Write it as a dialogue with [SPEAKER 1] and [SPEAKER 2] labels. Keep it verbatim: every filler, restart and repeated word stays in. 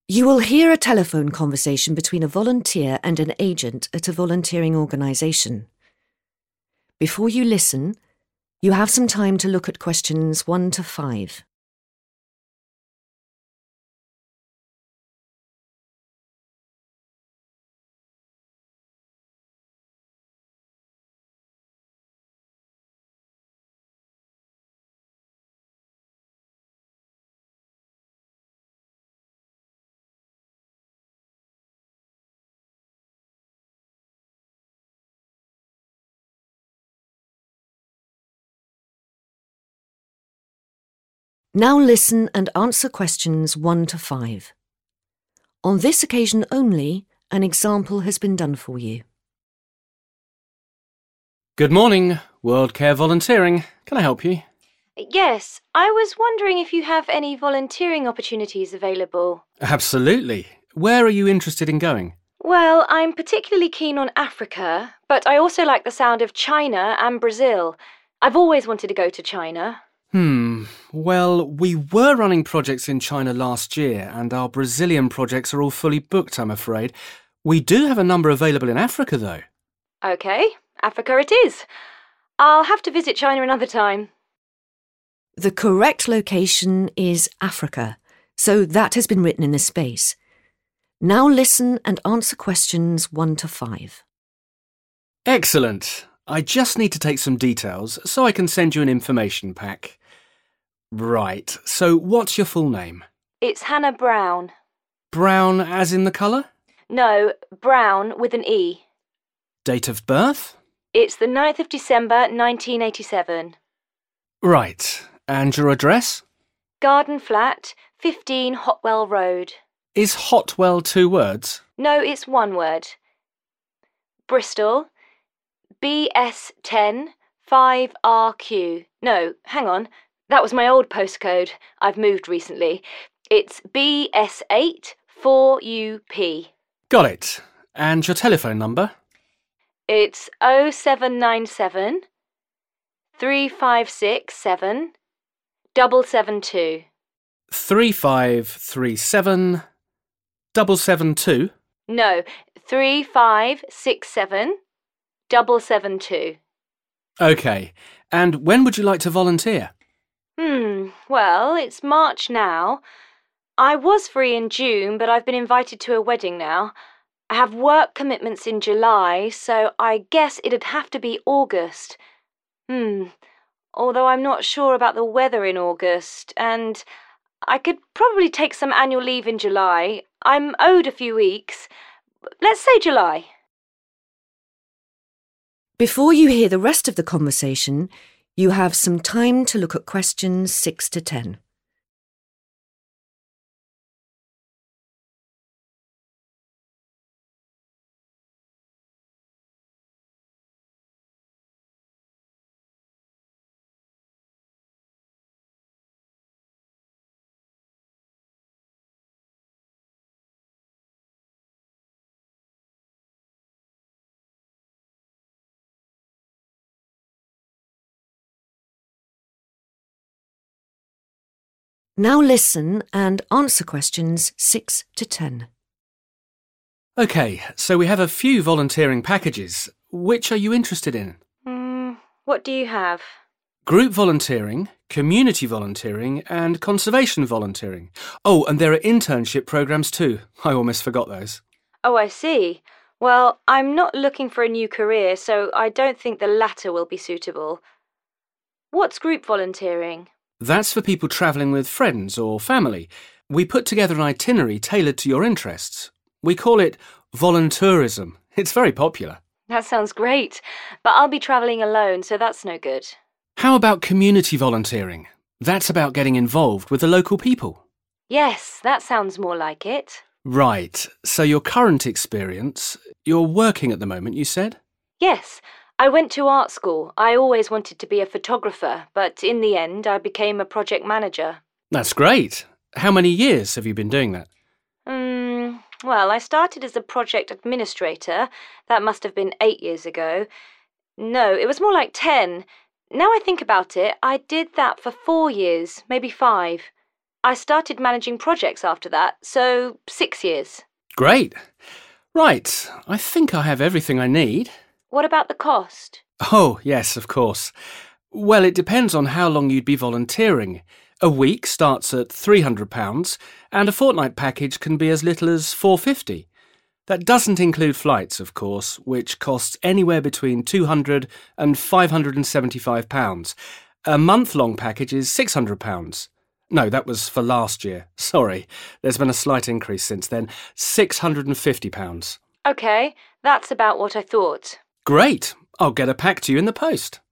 [SPEAKER 1] You will hear a telephone conversation between a volunteer and an agent at a volunteering organisation. Before you listen, you have some time to look at questions one to five. Now listen and answer questions one to five. On this occasion only, an example has been done for you.
[SPEAKER 2] Good morning, World Care Volunteering. Can I help you?
[SPEAKER 3] Yes, I was wondering if you have any volunteering opportunities available.
[SPEAKER 2] Absolutely. Where are you interested in going?
[SPEAKER 3] Well, I'm particularly keen on Africa, but I also like the sound of China and Brazil. I've always wanted to go to China.
[SPEAKER 2] Hmm, well, we were running projects in China last year, and our Brazilian projects are all fully booked, I'm afraid. We do have a number available in Africa, though.
[SPEAKER 3] OK, Africa it is. I'll have to visit China another time.
[SPEAKER 1] The correct location is Africa, so that has been written in the space. Now listen and answer questions one to five.
[SPEAKER 2] Excellent. I just need to take some details so I can send you an information pack. Right, so what's your full name?
[SPEAKER 3] It's Hannah Brown.
[SPEAKER 2] Brown as in the colour?
[SPEAKER 3] No, Brown with an E.
[SPEAKER 2] Date of birth?
[SPEAKER 3] It's the ninth of December, nineteen eighty-seven.
[SPEAKER 2] Right, and your address?
[SPEAKER 3] Garden Flat, fifteen Hotwell Road.
[SPEAKER 2] Is Hotwell two words?
[SPEAKER 3] No, it's one word. Bristol, B S ten five R Q. No, hang on. That was my old postcode. I've moved recently. It's B S eight four U P.
[SPEAKER 2] Got it. And your telephone number?
[SPEAKER 3] It's oh seven nine seven, three five six seven, double seven two.
[SPEAKER 2] three five three seven, double seven two?
[SPEAKER 3] No, three five six seven, double seven two.
[SPEAKER 2] OK. And when would you like to volunteer?
[SPEAKER 3] Hmm, well, it's March now. I was free in June, but I've been invited to a wedding now. I have work commitments in July, so I guess it'd have to be August. Hmm, although I'm not sure about the weather in August, and I could probably take some annual leave in July. I'm owed a few weeks. Let's say July.
[SPEAKER 1] Before you hear the rest of the conversation, you have some time to look at questions six to ten. Now listen and answer questions six to ten.
[SPEAKER 2] OK, so we have a few volunteering packages. Which are you interested in?
[SPEAKER 3] Hmm, what do you have?
[SPEAKER 2] Group volunteering, community volunteering and conservation volunteering. Oh, and there are internship programmes too. I almost forgot those.
[SPEAKER 3] Oh, I see. Well, I'm not looking for a new career, so I don't think the latter will be suitable. What's group volunteering?
[SPEAKER 2] That's for people travelling with friends or family. We put together an itinerary tailored to your interests. We call it voluntourism. It's very popular.
[SPEAKER 3] That sounds great, but I'll be travelling alone, so that's no good.
[SPEAKER 2] How about community volunteering? That's about getting involved with the local people.
[SPEAKER 3] Yes, that sounds more like it.
[SPEAKER 2] Right, so your current experience, you're working at the moment, you said?
[SPEAKER 3] Yes, I went to art school. I always wanted to be a photographer, but in the end I became a project manager.
[SPEAKER 2] That's great. How many years have you been doing that?
[SPEAKER 3] Hmm, well, I started as a project administrator. That must have been eight years ago. No, it was more like ten. Now I think about it, I did that for four years, maybe five. I started managing projects after that, so six years.
[SPEAKER 2] Great. Right, I think I have everything I need.
[SPEAKER 3] What about the cost?
[SPEAKER 2] Oh, yes, of course. Well, it depends on how long you'd be volunteering. A week starts at three hundred pounds, and a fortnight package can be as little as four hundred fifty pounds. That doesn't include flights, of course, which costs anywhere between two hundred pounds and five hundred seventy-five pounds. A month-long package is six hundred pounds. No, that was for last year. Sorry, there's been a slight increase since then. six hundred fifty pounds.
[SPEAKER 3] OK, that's about what I thought.
[SPEAKER 2] Great. I'll get a pack to you in the post.